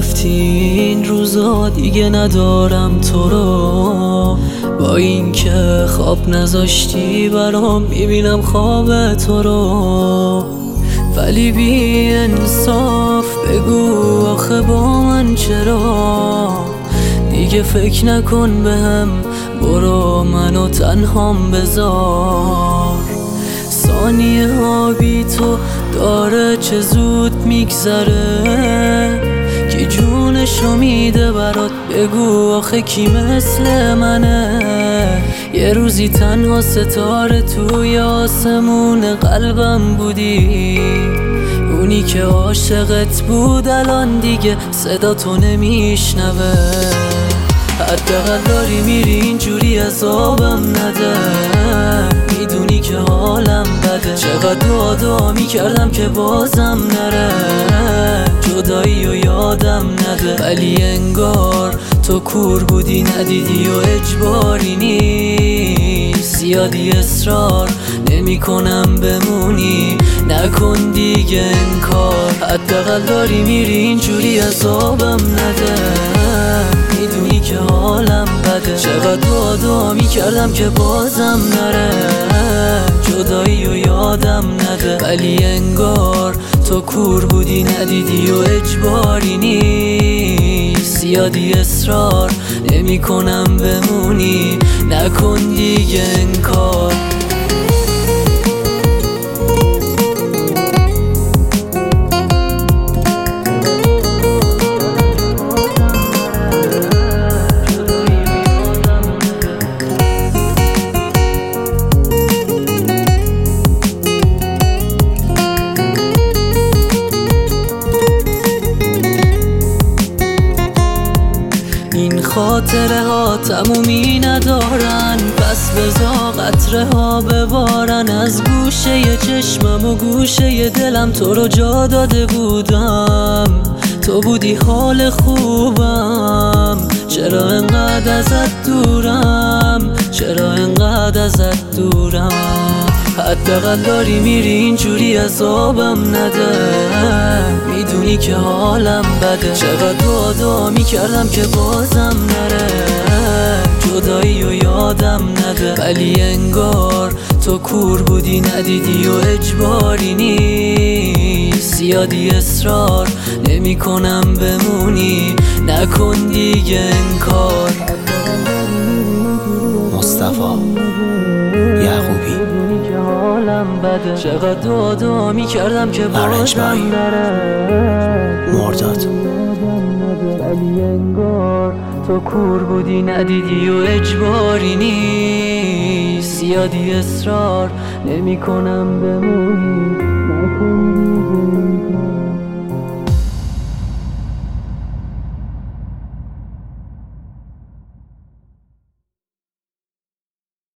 رفتی این روزا دیگه ندارم تو رو، با اینکه خواب نذاشتی برام میبینم خواب تو رو. ولی بی انصاف بگو آخه با من چرا دیگه فکر نکن بهم، برو منو تنهام بذار. ثانیه ها بی تو داره چه زود میگذره، کی جونشو میده برات بگو آخه کی مثل منه. یه روزی تنها ستاره توی آسمون قلبم بودی، اونی که عاشقت بود الان دیگه صدا تو نمیشنوه. حداقل داری میری اینجوری عذابم نده، میدونی که حالم بده. چقدر دعا میکردم که بازم نره، جدایی و یادم نده. ولی انگار تو کور بودی ندیدی و اجباری نیست، زیادی اصرار نمی کنم بمونی، نکن دیگه انکار. حداقل داری میری اینجوری عذابم نده، میدونی که حالم بده. چقدر دعا میکردم که بازم نره، جدایی و یادم نده. ولی انگار تو کور بودی ندیدی و اجباری نیست، زیادی اصرار نمی کنم بمونی، نکن دیگه انکار. این خاطره ها تمومی ندارن، پس بزا قطره ها ببارن. از گوشه چشمم و گوشه دلم تو رو جا داده بودم، تو بودی حال خوبم. چرا انقدر ازت دورم، چرا انقدر ازت دورم. حداقل داری میری اینجوری عذابم نده، میدونی که حالم بده. چقدر دعا میکردم که بازم نره، جدایی و یادم نده. ولی انگار تو کور بودی ندیدی و اجباری نیست، زیادی اصرار نمی کنم بمونی، نکن دیگه انکار. مصطفی یعقوبی چقدر دعا میکردم که بازم نره، مرداد. ولی انگار تو کور بودی ندیدی و اجباری نیست، زیادی اصرار نمی کنم بمونی، نکن دیگه.